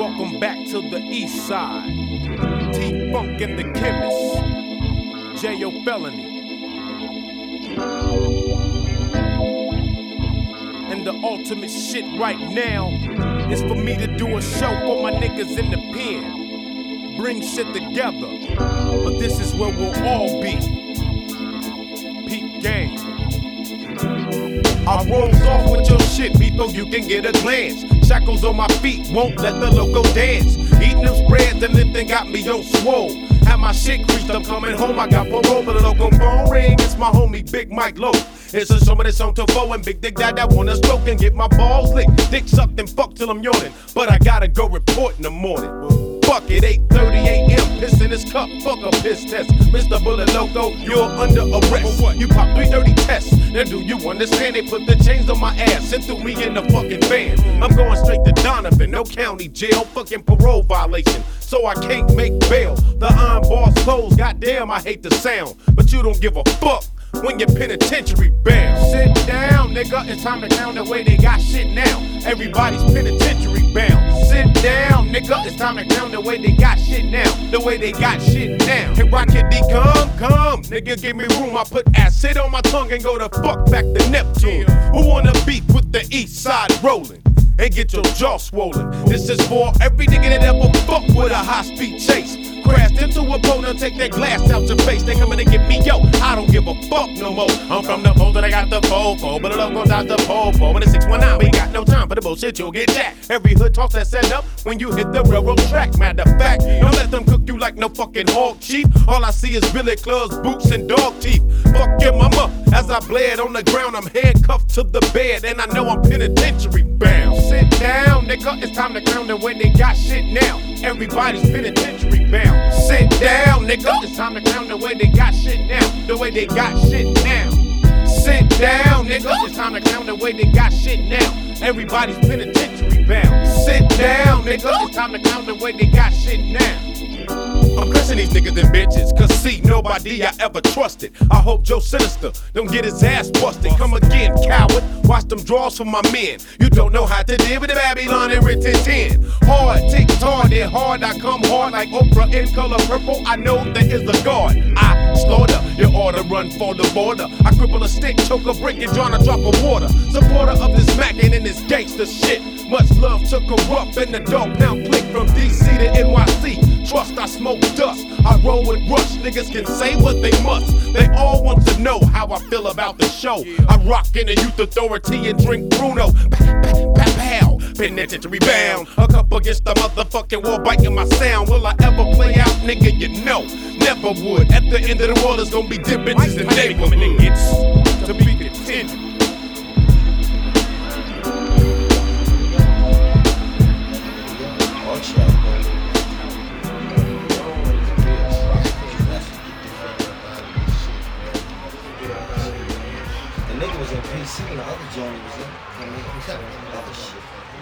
Welcome back to the east side. T-Funk and the Chemist. J.O. Felony. And the ultimate shit right now is for me to do a show for my niggas in the pen. Bring shit together. But this is where we'll all be. Peep game. I rolls off with your shit before you can get a glance. Shackles on my feet won't let the loco dance. Eating them spreads and lifting got me on swole. Have my shit creased, I'm coming home. I got parole, but the local phone ring. It's my homie Big Mike Lowe. It's a show of this on to foe and Big Dick Dad that wanna stroke and get my balls licked. Dick sucked and fuck till I'm yawning. But I gotta go report in the morning. Fuck it, 8:30 a.m. Piss in his cup, fuck a piss test. Mr. Bullet Loco, you're under arrest. You pop 330 tests. Now do you understand? They put the chains on my ass and threw me in the fucking van. I'm going straight to Donovan, no county jail, fucking parole violation. So I can't make bail. The iron bar's closed, goddamn I hate the sound. But you don't give a fuck when you're penitentiary bound. Sit down, nigga, it's time to count the way they got shit now. Everybody's penitentiary bound. Sit down, nigga, it's time to count the way they got shit now. The way they got shit now. Hey, Rocket D, come, nigga, give me room. I put acid on my tongue and go the fuck back to Neptune. Who wanna beef with the east side rolling? And get your jaw swollen. This is for every nigga that ever fucked with a high-speed chase. Crashed into a boat and take that glass out your face. They coming to get me, yo, I don't give a fuck no more. I'm from the pole that I got the fofo, but the love goes out the popo. When it's 619, we ain't got no time for the bullshit, you'll get jacked. Every hood talks that set up when you hit the railroad track. Matter of fact, don't let them cook you like no fucking hog chief. All I see is billy clubs, boots, and dog teeth. Fuck your mama, as I bled on the ground, I'm handcuffed to the bed, and I know I'm penitentiary bound. Sit down, nigga, it's time to count the way they got shit now. Everybody's penitentiary bound. Sit down, nigga, it's time to count the way they got shit now. The way they got shit now. Sit down, nigga, it's time to count the way they got shit now. Everybody's penitentiary bound. Sit down, nigga, it's time to count the way they got shit now. I'm cursing these niggas and bitches, cause see, nobody I ever trusted. I hope Joe Sinister don't get his ass busted. Come again, coward, watch them draws from my men. You don't know how to deal with the Babylon and written 10. Hard, tick, they're hard, I come hard like Oprah in color purple. I know there is a guard. I slaughter, you ought to run for the border. I cripple a stick, choke a brick, and drown a drop of water. Supporter of this mackin' and this gangster shit. Much love to Corrupt and the Dog Pound click from DC to NYC. Trust, I smoke dust. I roll with rush. Niggas can say what they must. They all want to know how I feel about the show. I rock in the youth authority and drink Bruno. Pow, penitentiary bound. A cup against the motherfucking wall, biting my sound. Will I ever play out, nigga? You know, never would. At the end of the world, it's gonna be dim bitches and neighborhood. It's to be continued. The nigga was in PC and the other joint was in. Other shit.